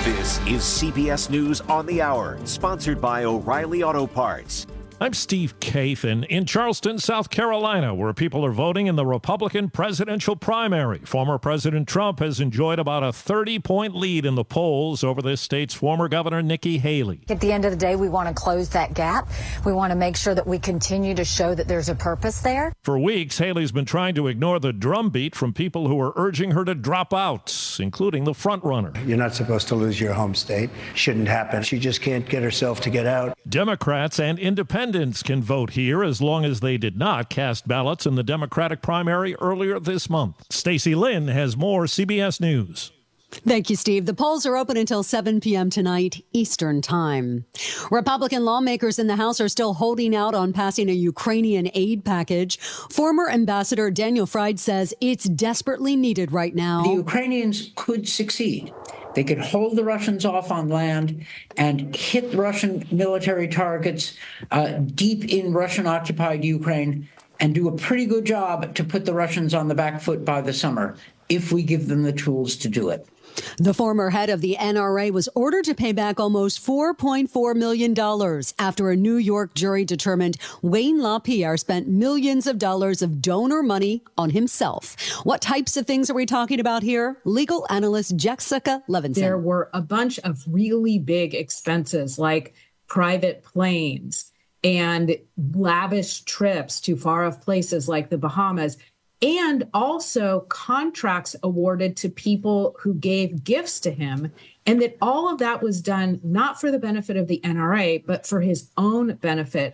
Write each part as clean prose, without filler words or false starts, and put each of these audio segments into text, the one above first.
This is CBS News on the Hour, sponsored by O'Reilly Auto Parts. I'm Steve Kathan in Charleston, South Carolina, where people are voting in the Republican presidential primary. Former President Trump has enjoyed about a 30-point lead in the polls over this state's former governor, Nikki Haley. At the end of the day, we want to close that gap. We want to make sure that we continue to show that there's a purpose there. For weeks, Haley's been trying to ignore the drumbeat from people who are urging her to drop out, including the frontrunner. You're not supposed to lose your home state. Shouldn't happen. She just can't get herself to get out. Democrats and independents can vote here as long as they did not cast ballots in the Democratic primary earlier this month. Stacey Lynn has more CBS News. Thank you, Steve. The polls are open until 7 p.m. tonight, Eastern Time. Republican lawmakers in the House are still holding out on passing a Ukrainian aid package. Former Ambassador Daniel Fried says it's desperately needed right now. The Ukrainians could succeed. They could hold the Russians off on land and hit Russian military targets deep in Russian-occupied Ukraine and do a pretty good job to put the Russians on the back foot by the summer if we give them the tools to do it. The former head of the NRA was ordered to pay back almost $4.4 million after a New York jury determined Wayne LaPierre spent millions of dollars of donor money on himself. What types of things are we talking about here? Legal analyst Jessica Levinson. There were a bunch of really big expenses like private planes and lavish trips to far-off places like the Bahamas, and also contracts awarded to people who gave gifts to him, and that all of that was done not for the benefit of the NRA, but for his own benefit.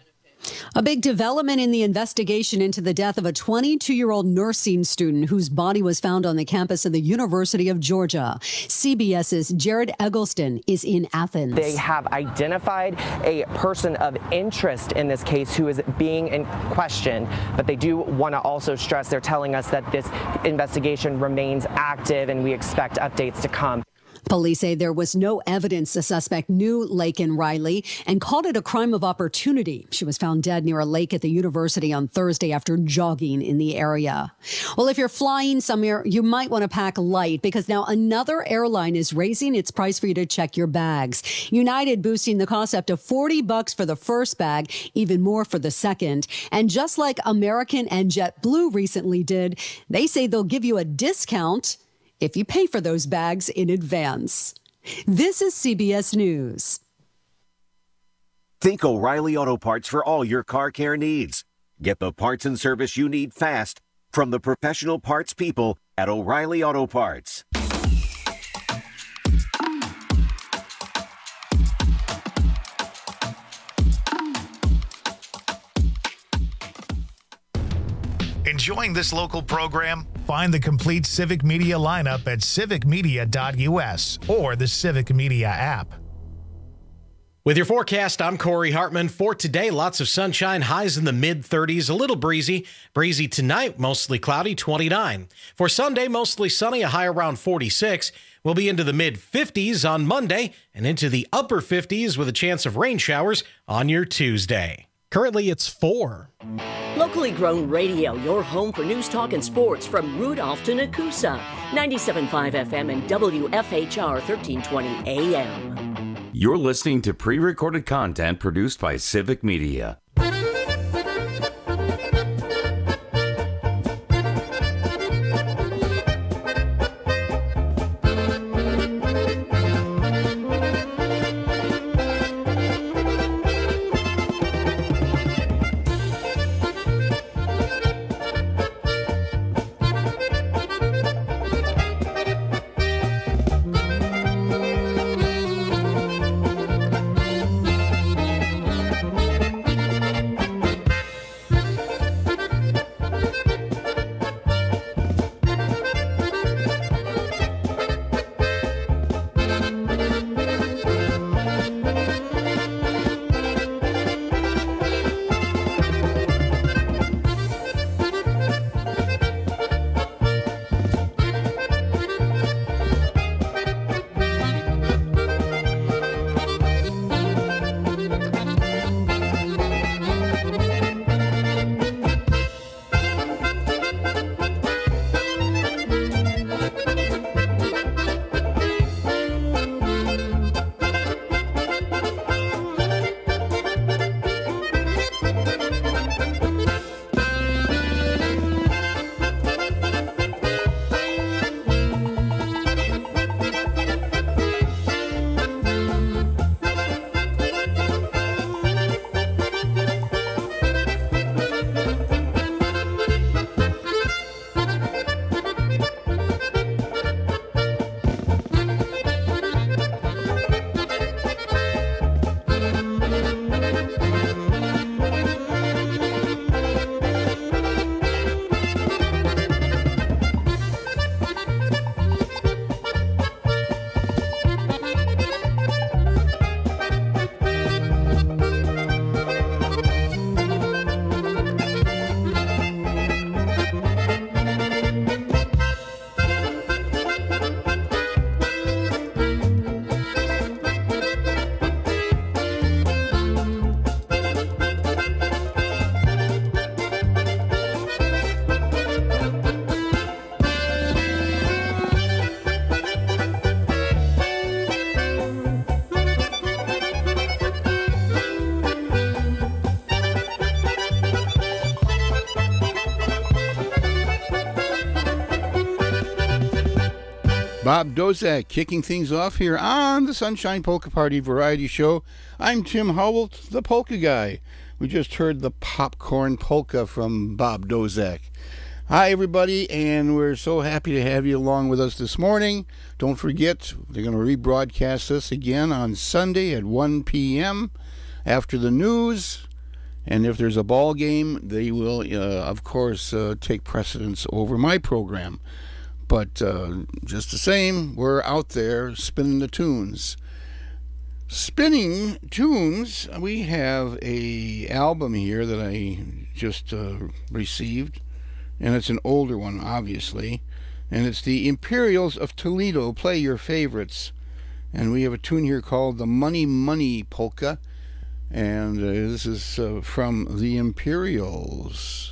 A big development in the investigation into the death of a 22-year-old nursing student whose body was found on the campus of the University of Georgia. CBS's Jared Eggleston is in Athens. They have identified a person of interest in this case who is being in question, but they do want to also stress they're telling us that this investigation remains active and we expect updates to come. Police say there was no evidence the suspect knew Laken Riley and called it a crime of opportunity. She was found dead near a lake at the university on Thursday after jogging in the area. Well, if you're flying somewhere, you might want to pack light because now another airline is raising its price for you to check your bags. United boosting the cost up to $40 for the first bag, even more for the second. And just like American and JetBlue recently did, they say they'll give you a discount if you pay for those bags in advance. This is CBS News. Think O'Reilly Auto Parts for all your car care needs. Get the parts and service you need fast from the professional parts people at O'Reilly Auto Parts. Enjoying this local program? Find the complete Civic Media lineup at civicmedia.us or the Civic Media app. With your forecast, I'm Corey Hartman. For today, lots of sunshine, highs in the mid-30s, a little breezy. Breezy tonight, mostly cloudy, 29. For Sunday, mostly sunny, a high around 46. We'll be into the mid-50s on Monday and into the upper 50s with a chance of rain showers on your Tuesday. Currently, it's 4. Locally grown radio, your home for news, talk, and sports from Rudolph to Nakusa. 97.5 FM and WFHR 1320 AM. You're listening to pre-recorded content produced by Civic Media. Bob Dozak kicking things off here on the Sunshine Polka Party Variety Show. I'm Tim Howell, the Polka Guy. We just heard the Popcorn Polka from Bob Dozak. Hi, everybody, and we're so happy to have you along with us this morning. Don't forget, they're going to rebroadcast this again on Sunday at 1 p.m. after the news. And if there's a ball game, they will, of course, take precedence over my program. But just the same, we're out there spinning the tunes. Spinning tunes, we have a album here that I just received, and it's an older one, obviously, and it's the Imperials of Toledo Play Your Favorites, and we have a tune here called the Money Money Polka, and this is from the Imperials.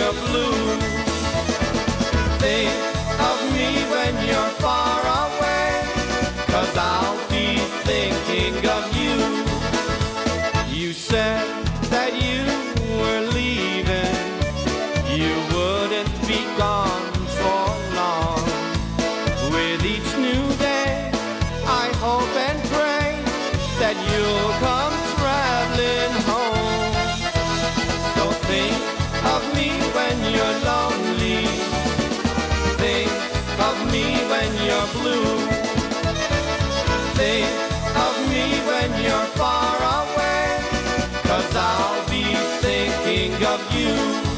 you're blue. Think of me when you're far away, 'cause I'll be thinking of you. You said that you were leaving, you wouldn't be gone for long. With each new day, I hope and pray that you'll come traveling home. So think of me when you're lonely, think of me when you're blue. Think of me when you're far away, 'cause I'll be thinking of you.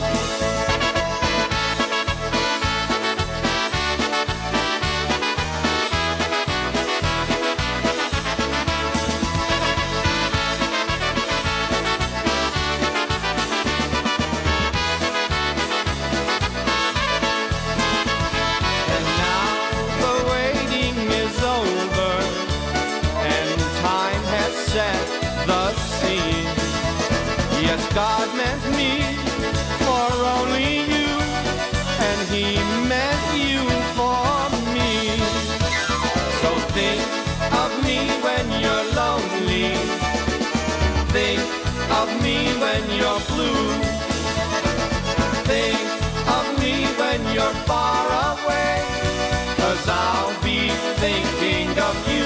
God meant me for only you, and he meant you for me. So think of me when you're lonely, think of me when you're blue. Think of me when you're far away, 'cause I'll be thinking of you.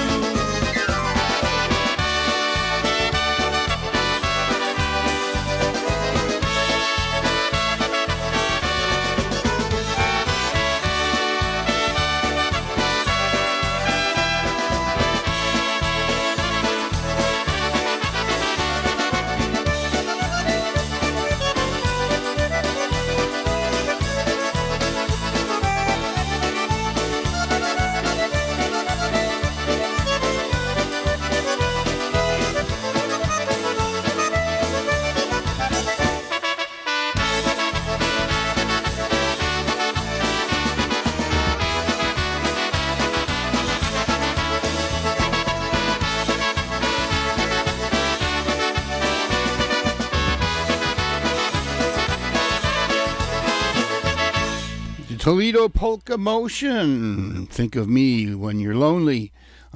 Toledo Polka Motion. Think of me when you're lonely.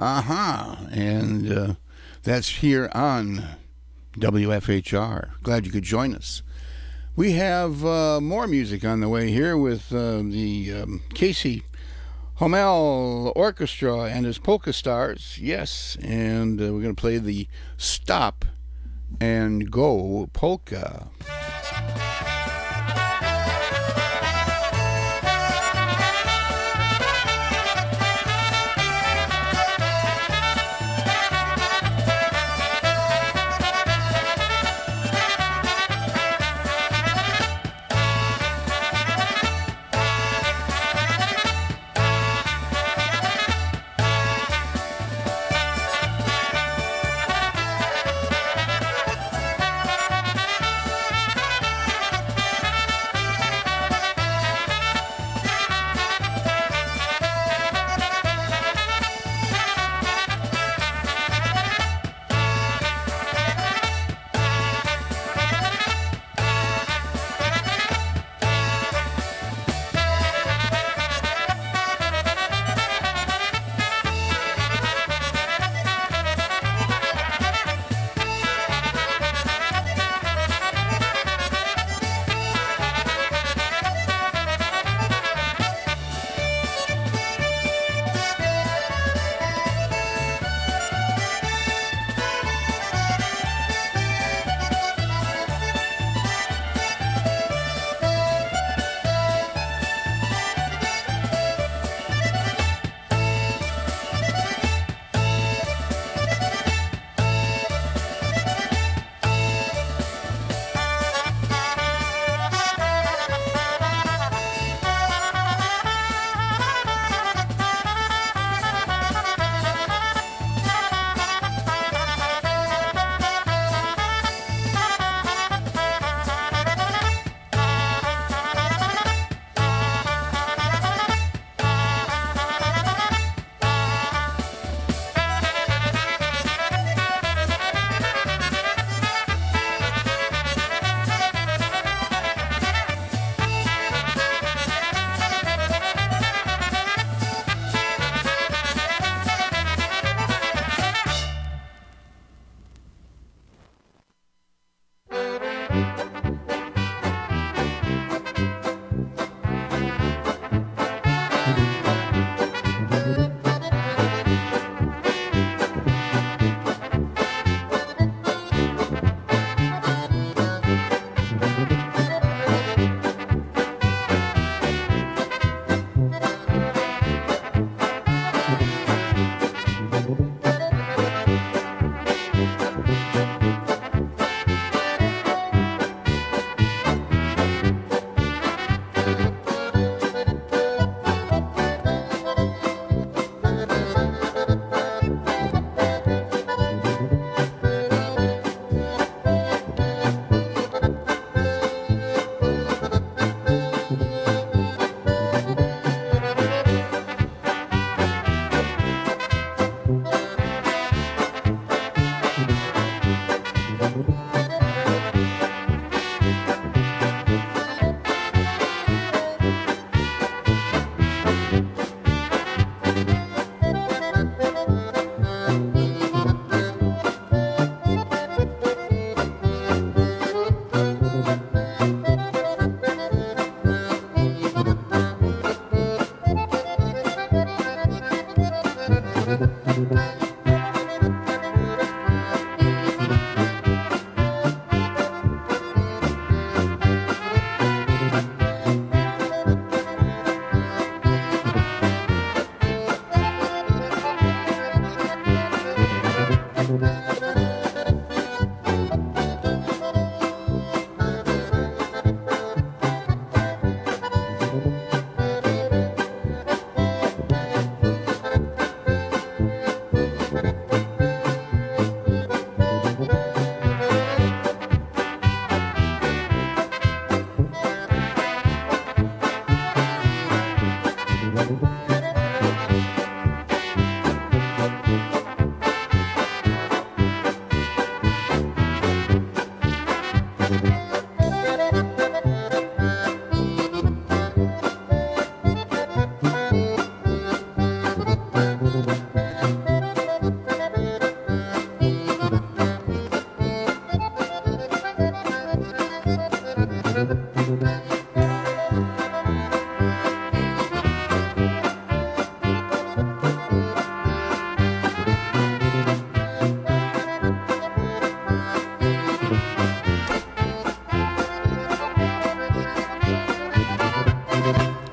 And that's here on WFHR. Glad you could join us. We have more music on the way here with the Casey Homel Orchestra and his Polka Stars. Yes, and we're going to play the Stop and Go Polka.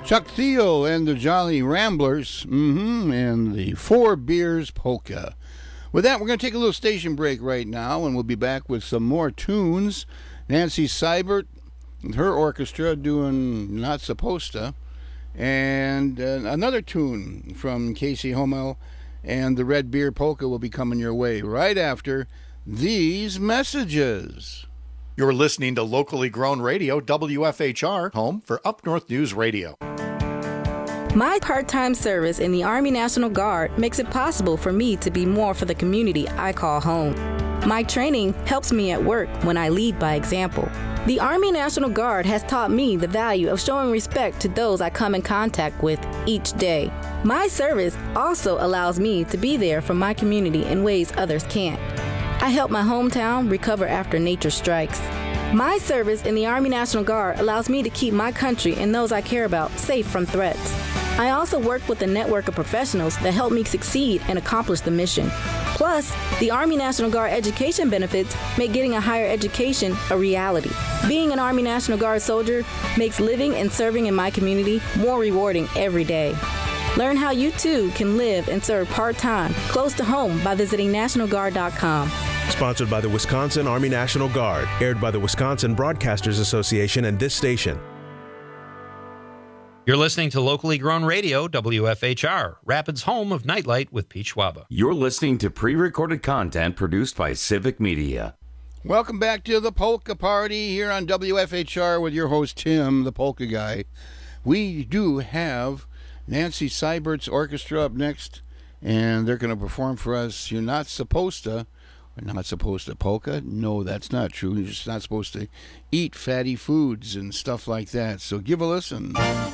Chuck Thiel and the Jolly Ramblers, and the Four Beers Polka. With that, we're going to take a little station break right now, and we'll be back with some more tunes. Nancy Seibert and her orchestra doing Not Supposed to, and another tune from Casey Homel and the Red Beer Polka will be coming your way right after these messages. You're listening to locally grown radio, WFHR, home for Up North News Radio. My part-time service in the Army National Guard makes it possible for me to be more for the community I call home. My training helps me at work when I lead by example. The Army National Guard has taught me the value of showing respect to those I come in contact with each day. My service also allows me to be there for my community in ways others can't. I help my hometown recover after nature strikes. My service in the Army National Guard allows me to keep my country and those I care about safe from threats. I also work with a network of professionals that help me succeed and accomplish the mission. Plus, the Army National Guard education benefits make getting a higher education a reality. Being an Army National Guard soldier makes living and serving in my community more rewarding every day. Learn how you too can live and serve part-time close to home by visiting NationalGuard.com. Sponsored by the Wisconsin Army National Guard, aired by the Wisconsin Broadcasters Association and this station. You're listening to locally grown radio, WFHR, Rapids' home of Nightlight with Pete Schwaba. You're listening to pre-recorded content produced by Civic Media. Welcome back to the Polka Party here on WFHR with your host, Tim, the Polka Guy. We do have Nancy Seibert's orchestra up next, and they're going to perform for us You're Not Supposed to. We're not supposed to polka? No, that's not true. You're just not supposed to eat fatty foods and stuff like that. So give a listen.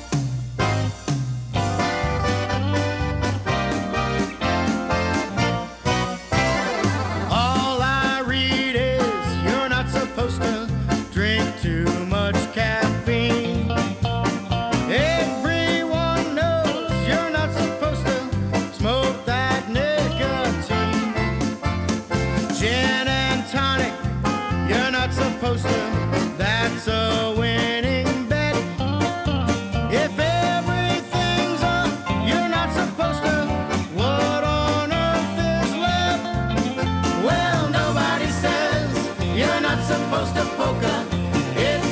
All I read is you're not supposed to drink too much caffeine. Everyone knows you're not supposed to smoke that nicotine. Gin and tonic, you're not supposed to. That's a winning bet. If everything's up, you're not supposed to. What on earth is left? Well, nobody says you're not supposed to polka. It's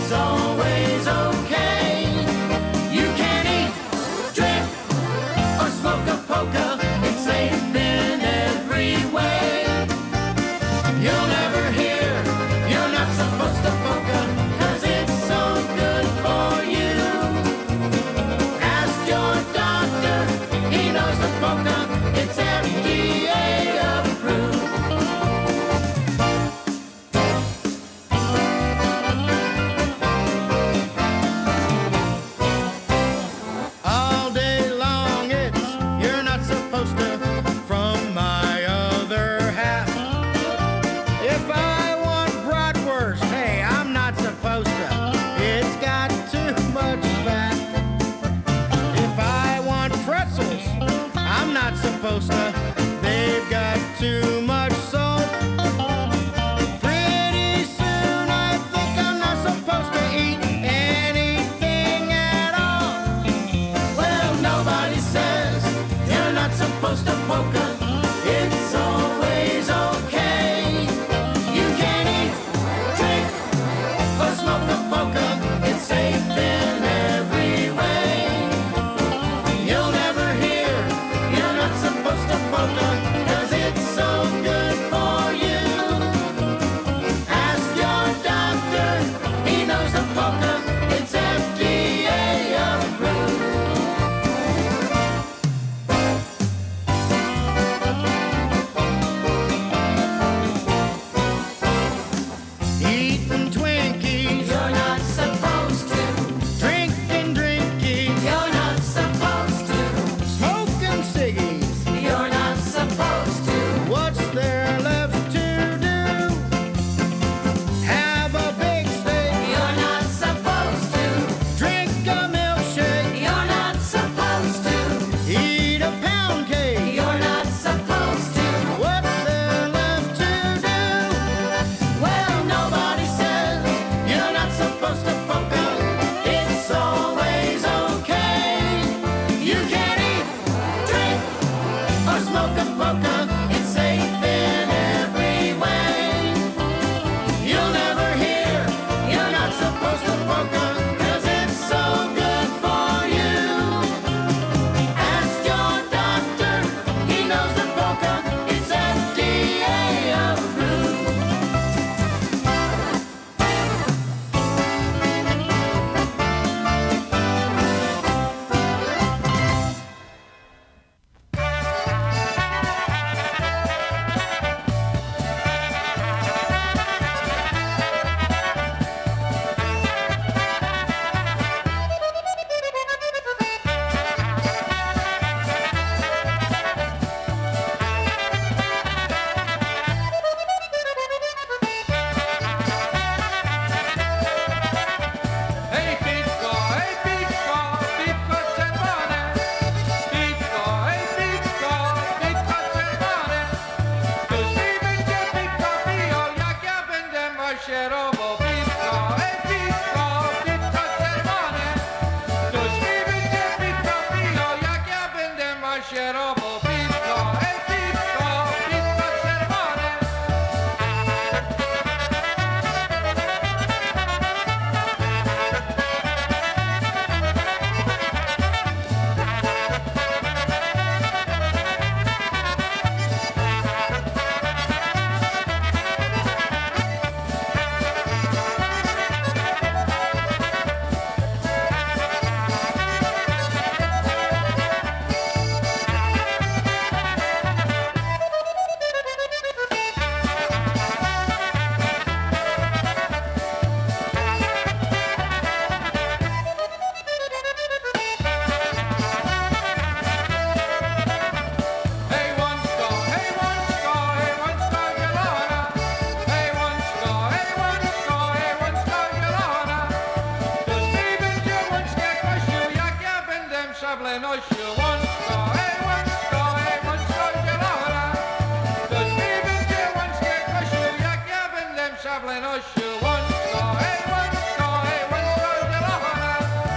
szablen ośju łączko, hej łączko, zielona. To będzie łączkie kosiu, jak ja będę szablen ośju łączko, hej łączko, zielona.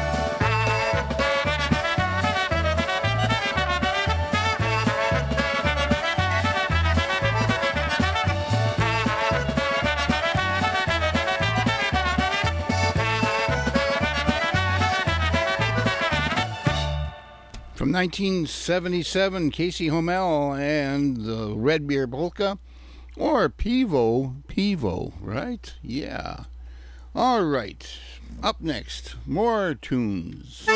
From 1977, Casey Homel and the Red Beer Polka, or Pivo, right? Yeah. All right. Up next, more tunes.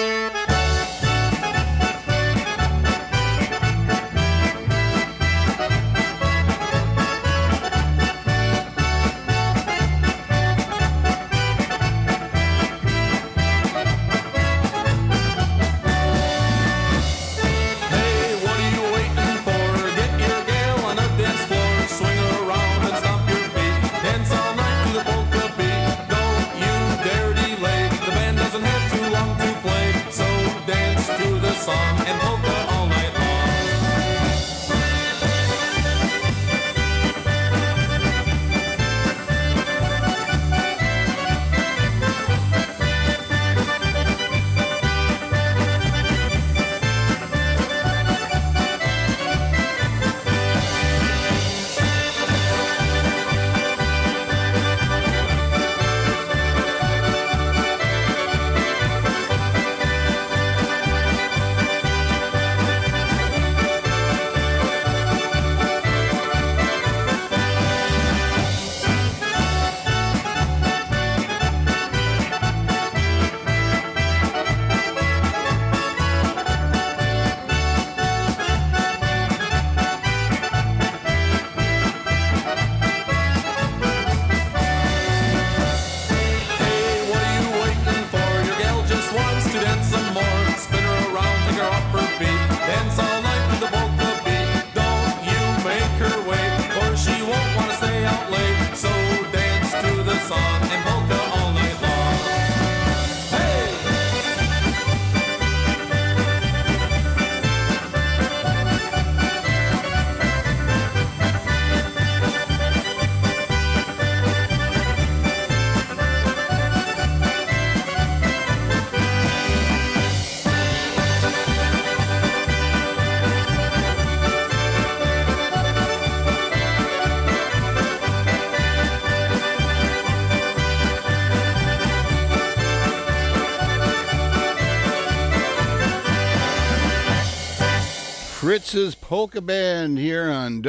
Fritz's Polka Band here on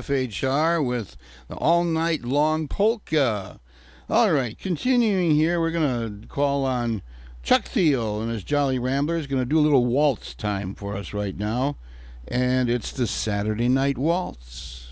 WFHR with the All Night Long Polka. All right, continuing here, we're going to call on Chuck Thiel and his Jolly Ramblers. Going to do a little waltz time for us right now, and it's the Saturday Night Waltz.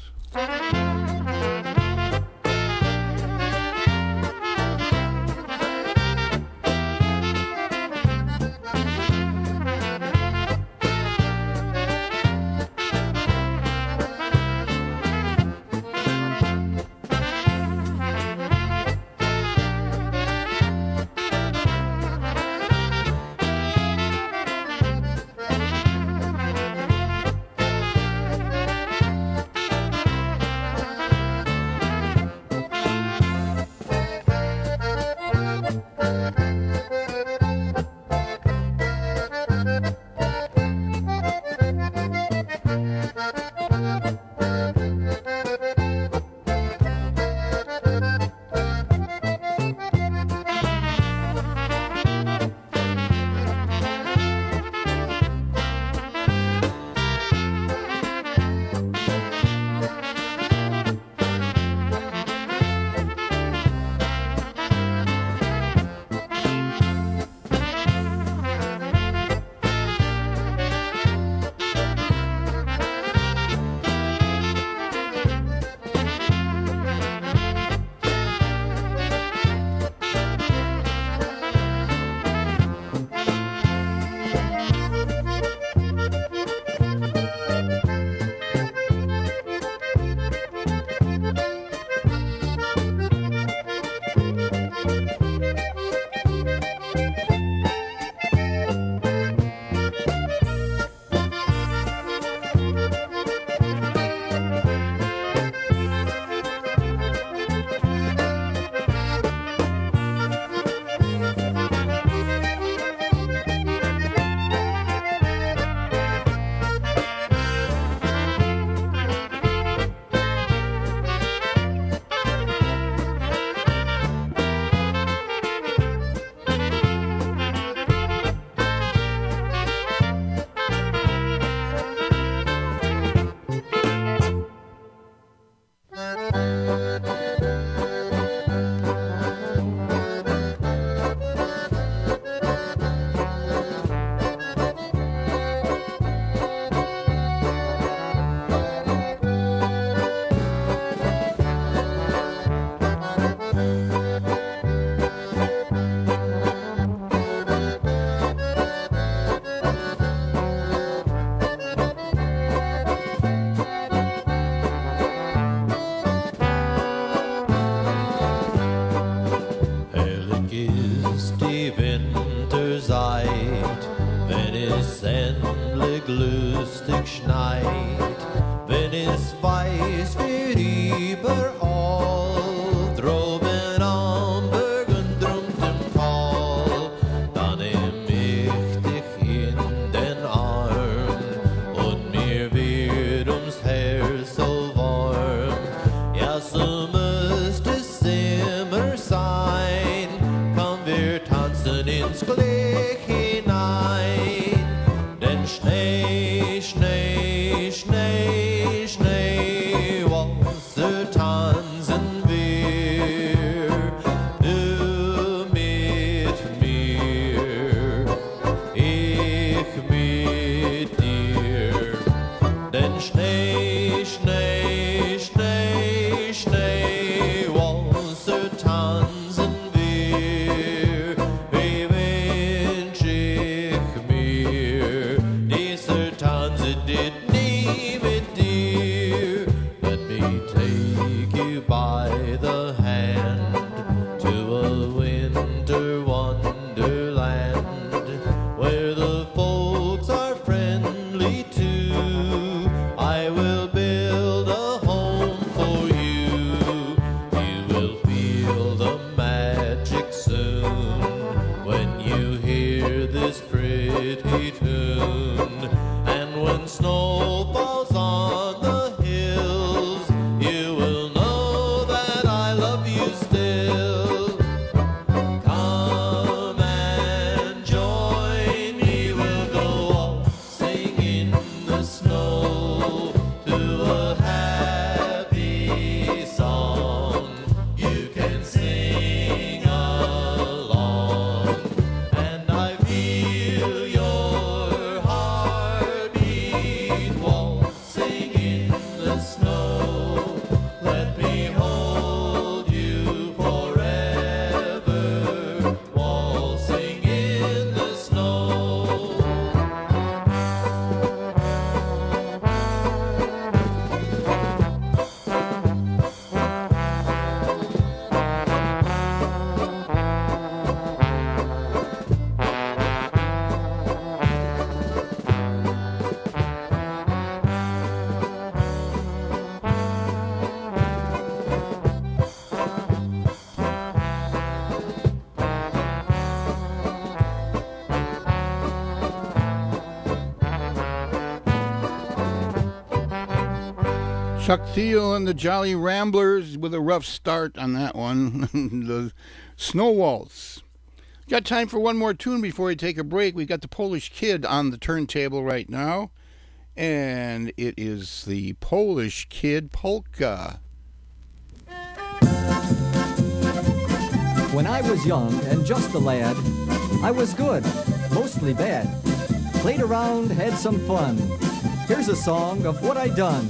bloß die Winterzeit, wenn es endlich lustig schneit, wenn es weiß wird überall, droben am Berg und drum dem Tal, dann nehm ich dich in den Arm und mir wird ums Herz so warm. Ja, so müsst es immer sein, komm, wir tanzen ins Glück hinein, denn Schnee, Schnee, Schnee, Schnee, Walzer tanzen wir, du mit mir, ich mit dir, denn Schnee, Schnee, Schnee, Schnee, Walzer tanzen wir, wie wünsch ich mir, dieser Tanze did nie mit dir. Let me take you by the hand to a winter wonderland, where the folks are friendly too. I will build a home for you. You will feel the magic soon when you hear this pretty tune. And when snow falls on the hills, you will know that I love you still. Come and join me, we'll go waltzing in the snow to a happy song. You can sing along, and I feel your heartbeat waltzing in the snow. Let me hold you forever, waltzing in the snow. Chuck Thiel and the Jolly Ramblers with a rough start on that one. The Snow Waltz. Got time for one more tune before we take a break. We've got the Polish Kid on the turntable right now, and it is the Polish Kid Polka. When I was young and just a lad, I was good, mostly bad. Played around, had some fun. Here's a song of what I done.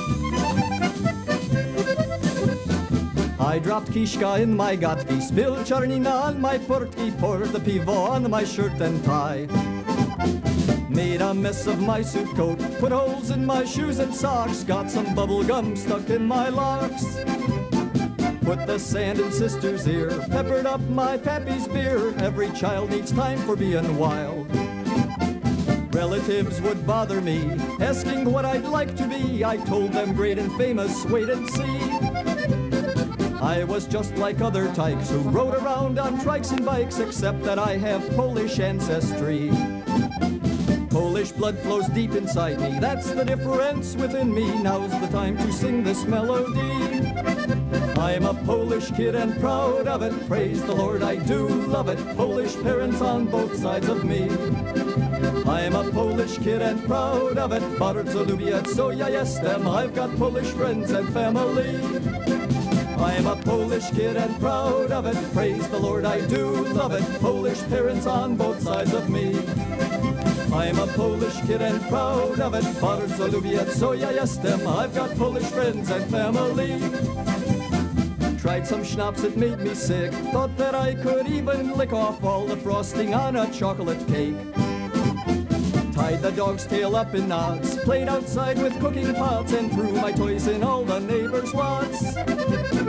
I dropped Kishka in my gatki, spilled Charnina on my portki, poured the pivo on my shirt and tie. Made a mess of my suit coat, put holes in my shoes and socks, got some bubble gum stuck in my locks. Put the sand in sister's ear, peppered up my pappy's beer. Every child needs time for being wild. Relatives would bother me, asking what I'd like to be. I told them great and famous, wait and see. I was just like other tykes who rode around on trikes and bikes, except that I have Polish ancestry. Polish blood flows deep inside me, that's the difference within me. Now's the time to sing this melody. I'm a Polish kid and proud of it, praise the Lord, I do love it. Polish parents on both sides of me. I'm a Polish kid and proud of it, bardzo lubię co ja jestem. I've got Polish friends and family. I'm a Polish kid and proud of it, praise the Lord, I do love it. Polish parents on both sides of me. I'm a Polish kid and proud of it, bardzo lubię co ja jestem. I've got Polish friends and family. Tried some schnapps, it made me sick. Thought that I could even lick off all the frosting on a chocolate cake. Tied the dog's tail up in knots, played outside with cooking pots, and threw my toys in all the neighbors' lots.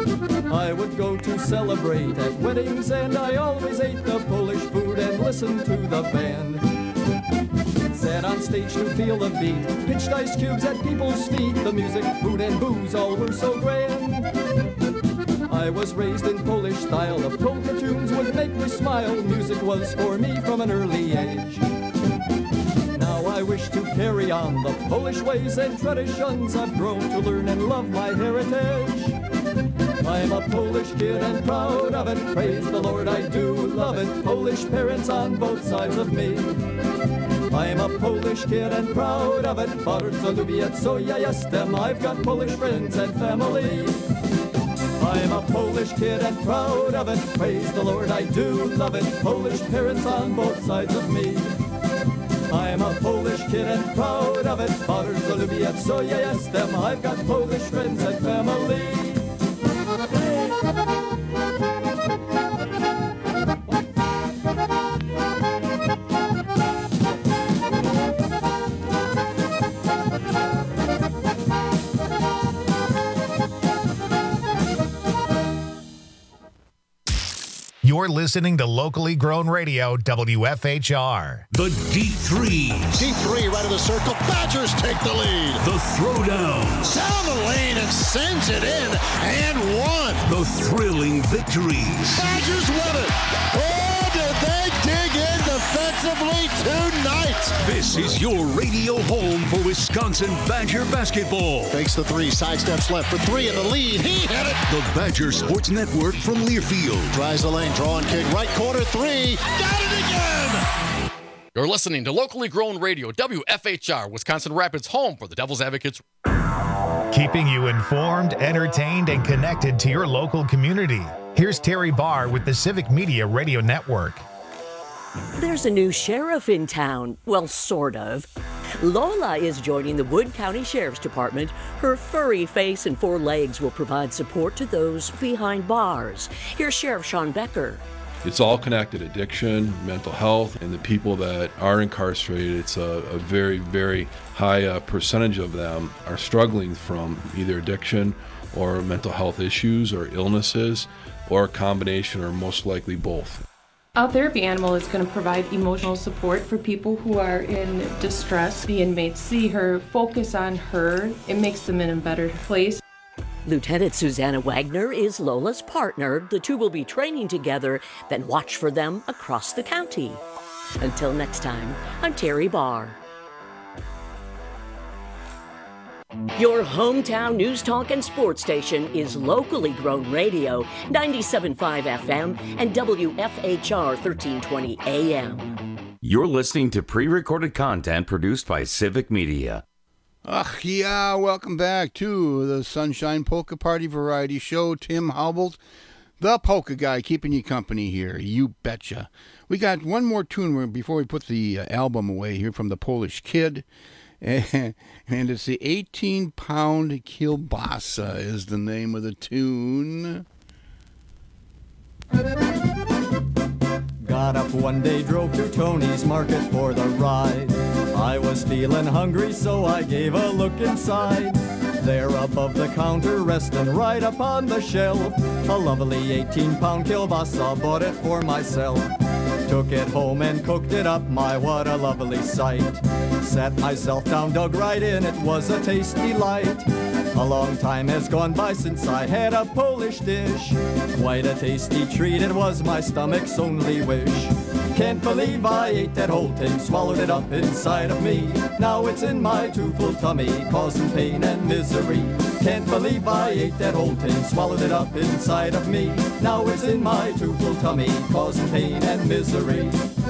I would go to celebrate at weddings, and I always ate the Polish food and listened to the band. Sat on stage to feel the beat, pitched ice cubes at people's feet. The music, food, and booze all were so grand. I was raised in Polish style, the polka tunes would make me smile. Music was for me from an early age. Now I wish to carry on the Polish ways and traditions. I've grown to learn and love my heritage. I'm a Polish kid and proud of it. Praise the Lord, I do love it. Polish parents on both sides of me. I'm a Polish kid and proud of it. Bardzo lubię, co ja jestem. I've got Polish friends and family. I'm a Polish kid and proud of it. Praise the Lord, I do love it. Polish parents on both sides of me. I'm a Polish kid and proud of it. Bardzo lubię, co ja jestem. I've got Polish friends and family. You're listening to locally grown radio, WFHR. The Deep Threes. Deep three, right of the circle. Badgers take the lead. The Throwdowns. Down the lane and sends it in and one. The thrilling victories. Badgers win it. Oh, did they dig in defensively tonight? This is your radio home for Wisconsin Badger basketball. Fakes the three, sidesteps left for three in the lead. He hit it. The Badger Sports Network from Learfield. Tries the lane, draw and kick, right corner three. Got it again. You're listening to locally grown radio, WFHR, Wisconsin Rapids, home for the Devil's Advocates. Keeping you informed, entertained, and connected to your local community. Here's Terry Barr with the Civic Media Radio Network. There's a new sheriff in town. Well, sort of. Lola is joining the Wood County Sheriff's Department. Her furry face and four legs will provide support to those behind bars. Here's Sheriff Sean Becker. It's all connected: addiction, mental health, and the people that are incarcerated. It's a very, very high percentage of them are struggling from either addiction or mental health issues or illnesses, or a combination, or most likely both. Our therapy animal is going to provide emotional support for people who are in distress. The inmates see her, focus on her. It makes them in a better place. Lieutenant Susanna Wagner is Lola's partner. The two will be training together, then watch for them across the county. Until next time, I'm Terry Barr. Your hometown news, talk, and sports station is locally grown radio, 97.5 FM and WFHR 1320 AM. You're listening to pre-recorded content produced by Civic Media. Yeah, welcome back to the Sunshine Polka Party Variety Show. Tim Howbolt, the polka guy, keeping you company here. You betcha. We got one more tune before we put the album away here from the Polish Kid. And it's the 18-pound kielbasa is the name of the tune. Got up one day, drove to Tony's Market for the ride. I was feeling hungry, so I gave a look inside. There above the counter, resting right up on the shelf, a lovely 18-pound kielbasa, bought it for myself. Took it home and cooked it up, my what a lovely sight. Sat myself down, dug right in, it was a tasty light. A long time has gone by since I had a Polish dish. Quite a tasty treat, it was my stomach's only wish. Can't believe I ate that whole thing, swallowed it up inside of me. Now it's in my two-full tummy, causing pain and misery. Can't believe I ate that whole thing, swallowed it up inside of me. Now it's in my two-full tummy, causing pain and misery.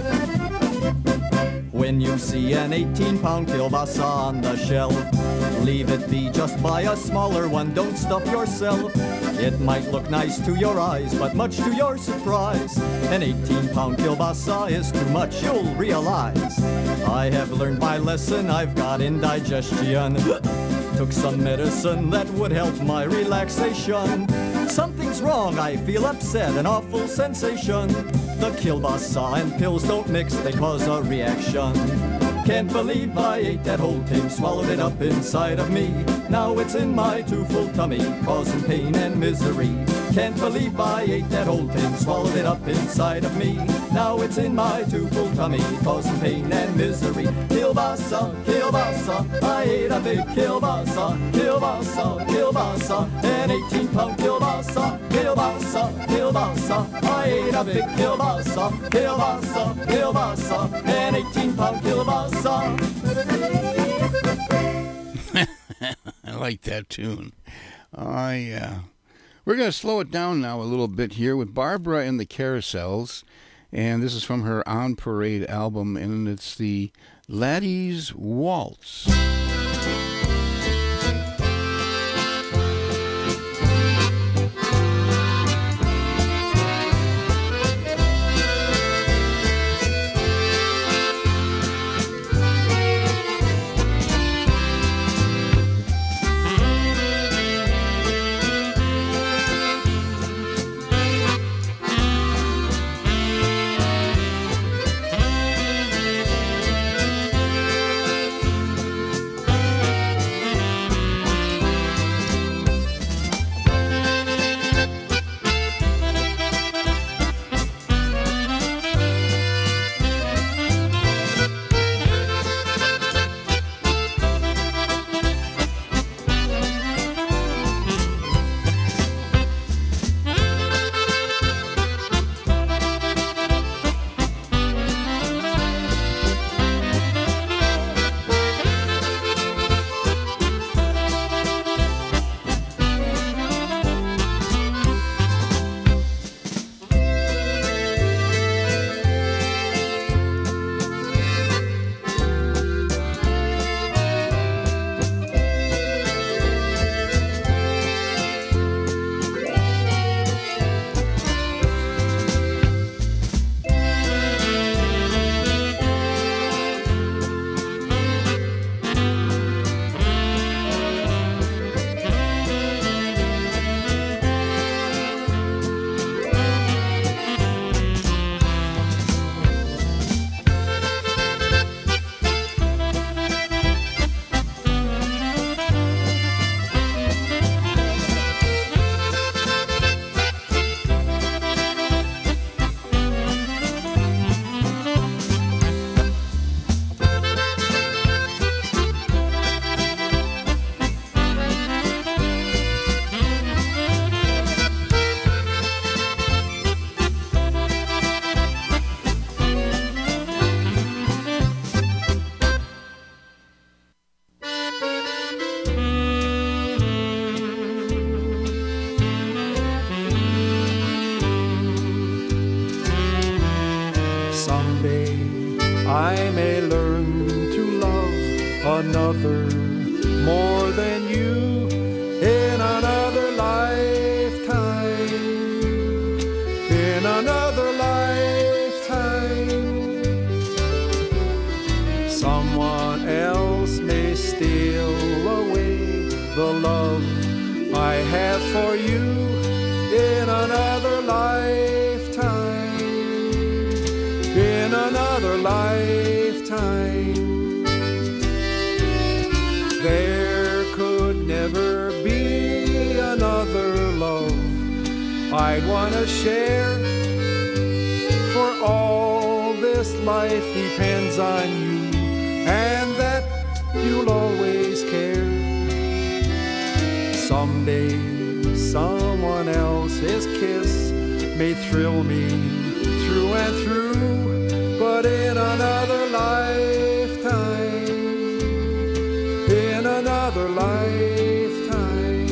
When you see an 18-pound kielbasa on the shelf, leave it be, just buy a smaller one, don't stuff yourself. It might look nice to your eyes, but much to your surprise, an 18-pound kielbasa is too much, you'll realize. I have learned my lesson, I've got indigestion. Took some medicine that would help my relaxation. Something's wrong, I feel upset, an awful sensation. The kielbasa and pills don't mix, they cause a reaction. Can't believe I ate that whole thing, swallowed it up inside of me. Now it's in my two-full tummy, causing pain and misery. Can't believe I ate that old pin, swallowed it up inside of me. Now it's in my two-full tummy, causing pain and misery. Kielbasa, kielbasa, I ate a big kielbasa, kielbasa, kielbasa, an 18-pound kielbasa, kielbasa, kielbasa, I ate a big kielbasa, kielbasa, kielbasa, an 18-pound kielbasa. I like that tune. Oh, yeah. We're going to slow it down now a little bit here with Barbara and the Carousels. And this is from her On Parade album, and it's the Laddie's Waltz. Another more than you in another lifetime, in another lifetime. Someone else may steal away the love I have for you in another lifetime, in another lifetime. There could never be another love I'd want to share, for all this life depends on you, and that you'll always care. Someday someone else's kiss may thrill me through and through, but in another lifetime, in another lifetime.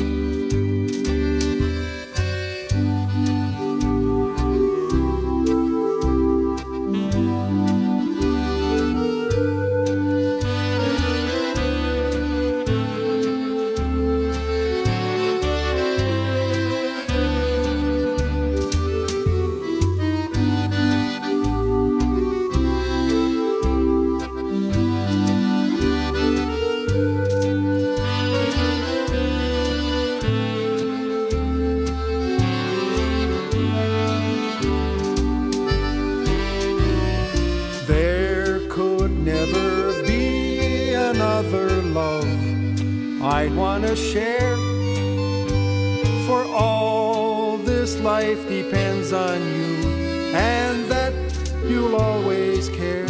I'd want to share, for all this life depends on you and that you'll always care.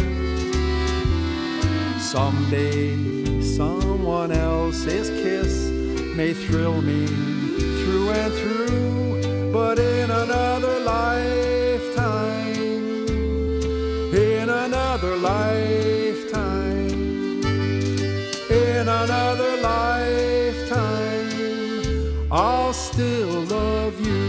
Someday someone else's kiss may thrill me through and through, but in another lifetime, in another lifetime, in another lifetime, I'll still love you.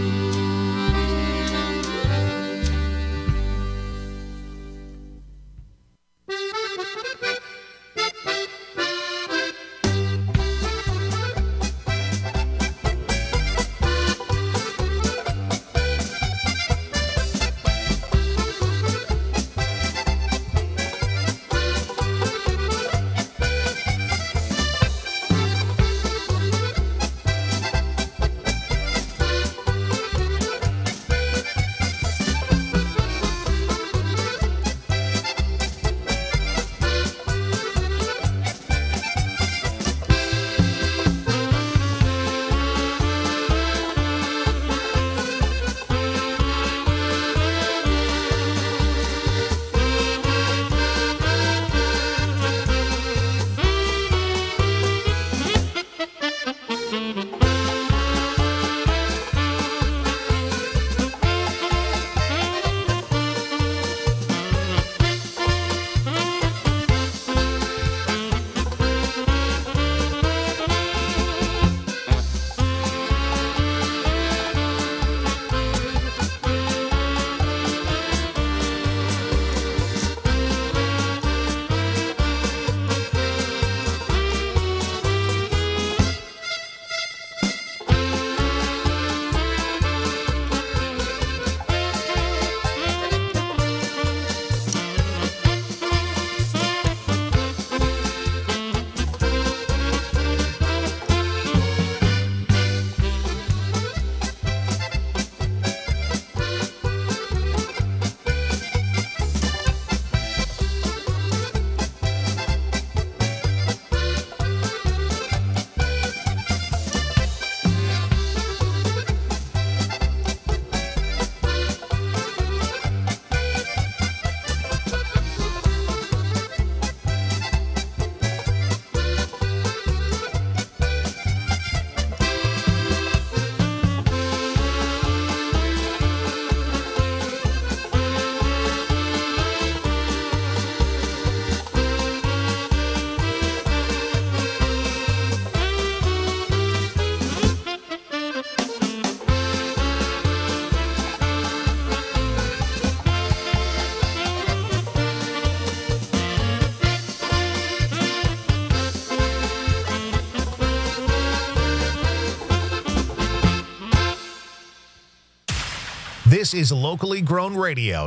This is locally grown radio,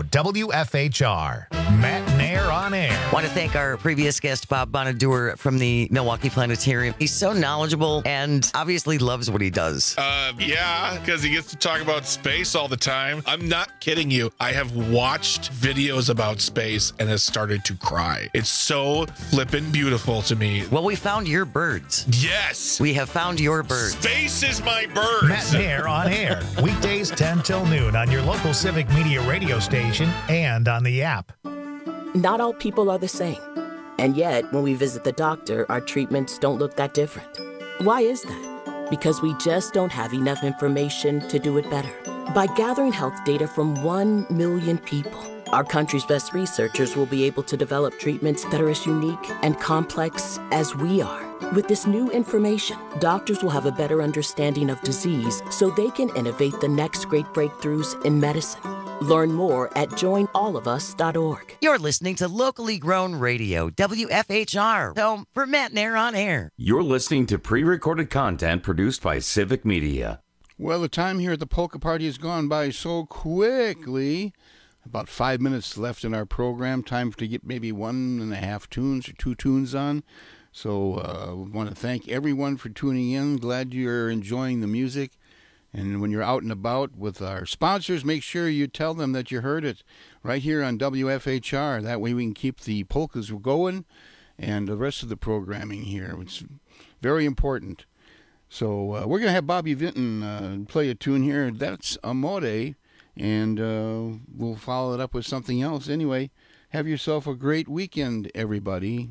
WFHR. Matt Nair on air. Want to thank our previous guest, Bob Bonadur from the Milwaukee Planetarium. He's so knowledgeable and obviously loves what he does. Yeah, because he gets to talk about space all the time. I'm not kidding you. I have watched videos about space and has started to cry. It's so flippin' beautiful to me. Well, we found your birds. Yes. We have found your birds. Space is my birds. Matt Nair on air. Weekdays 10 till noon on your local Civic Media radio station and on the app. Not all people are the same. And yet, when we visit the doctor, our treatments don't look that different. Why is that? Because we just don't have enough information to do it better. By gathering health data from 1 million people, our country's best researchers will be able to develop treatments that are as unique and complex as we are. With this new information, doctors will have a better understanding of disease so they can innovate the next great breakthroughs in medicine. Learn more at joinallofus.org. You're listening to locally grown radio, WFHR, home for Matt Nair on air. You're listening to pre-recorded content produced by Civic Media. Well, the time here at the Polka Party has gone by so quickly. About 5 minutes left in our program. Time to get maybe 1.5 tunes or 2 tunes on. So we want to thank everyone for tuning in. Glad you're enjoying the music. And when you're out and about with our sponsors, make sure you tell them that you heard it right here on WFHR. That way we can keep the polkas going and the rest of the programming here. It's very important. So we're going to have Bobby Vinton play a tune here. That's Amore, and we'll follow it up with something else. Anyway, have yourself a great weekend, everybody.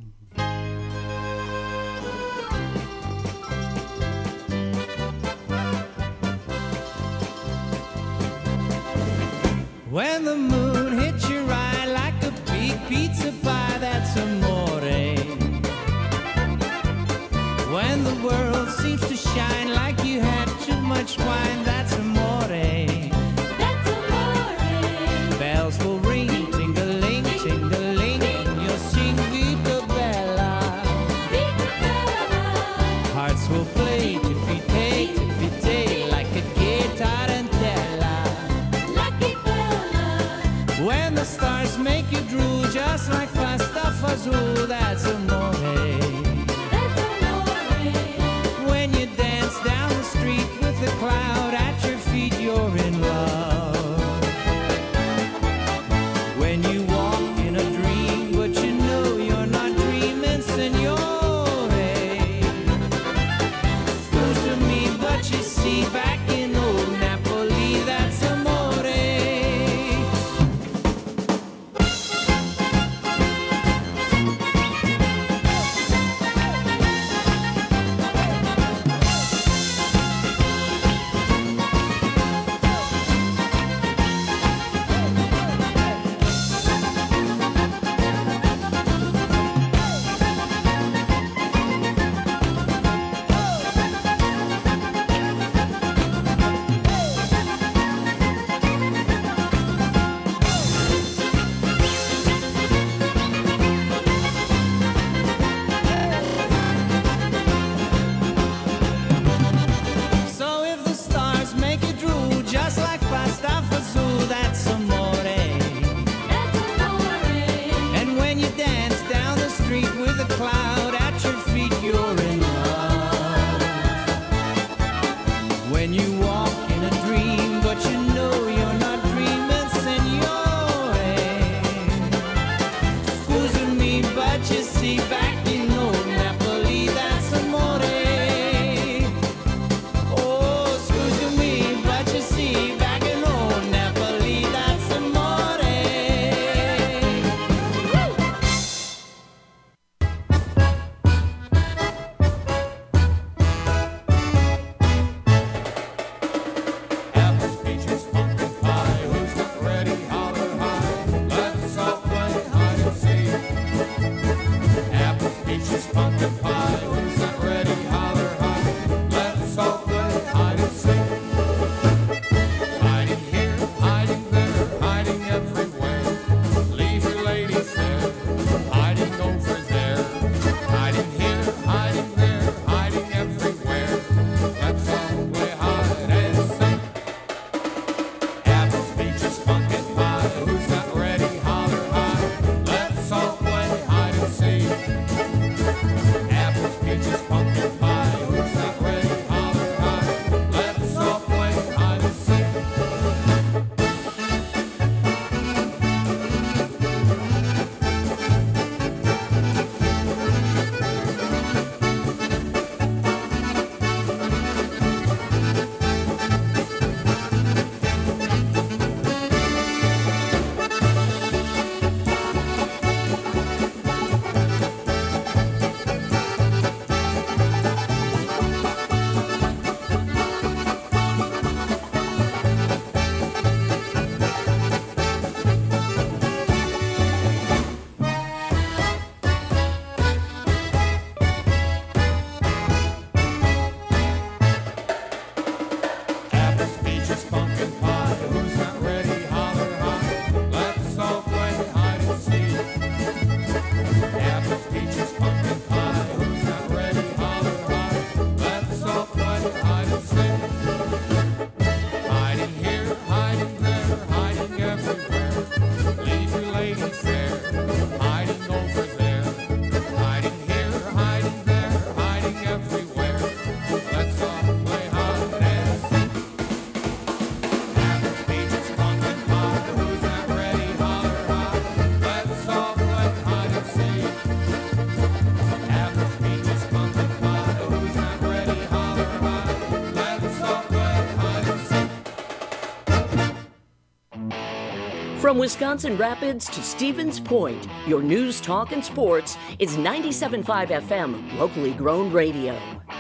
When the moon hits your eye like a big pizza pie, that's amore. When the world seems to shine like you had too much wine, that's amore. That's amore. Bells will ring, ting-a-ling, ting-a-ling, and you'll sing Vita Bella. Vita Bella. Hearts will play tippy-tay, like a guitar and when the stars make you drool, just like pasta fazool, that's amore. That's amore. When you dance down the street with a cloud at your feet, you're in love. When you walk in a dream, but you know you're not dreaming, signore. Excuse me, but you see, back in old Napoli, that's amore. From Wisconsin Rapids to Stevens Point, your news, talk, and sports is 97.5 FM, locally grown radio.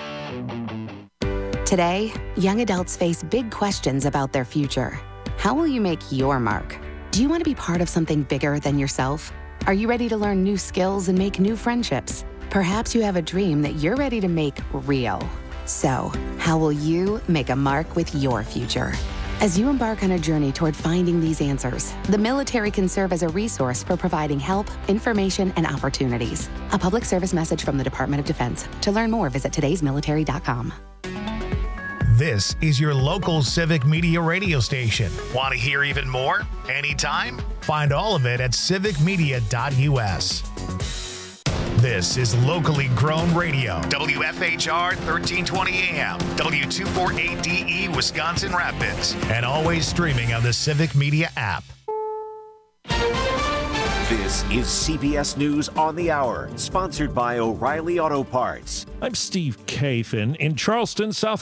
Today, young adults face big questions about their future. How will you make your mark? Do you want to be part of something bigger than yourself? Are you ready to learn new skills and make new friendships? Perhaps you have a dream that you're ready to make real. So, how will you make a mark with your future? As you embark on a journey toward finding these answers, the military can serve as a resource for providing help, information, and opportunities. A public service message from the Department of Defense. To learn more, visit today'smilitary.com. This is your local Civic Media radio station. Want to hear even more? Anytime? Find all of it at civicmedia.us. This is locally grown radio. WFHR 1320 AM, W248DE, Wisconsin Rapids, and always streaming on the Civic Media app. This is CBS News on the Hour, sponsored by O'Reilly Auto Parts. I'm Steve Kathan. In Charleston, South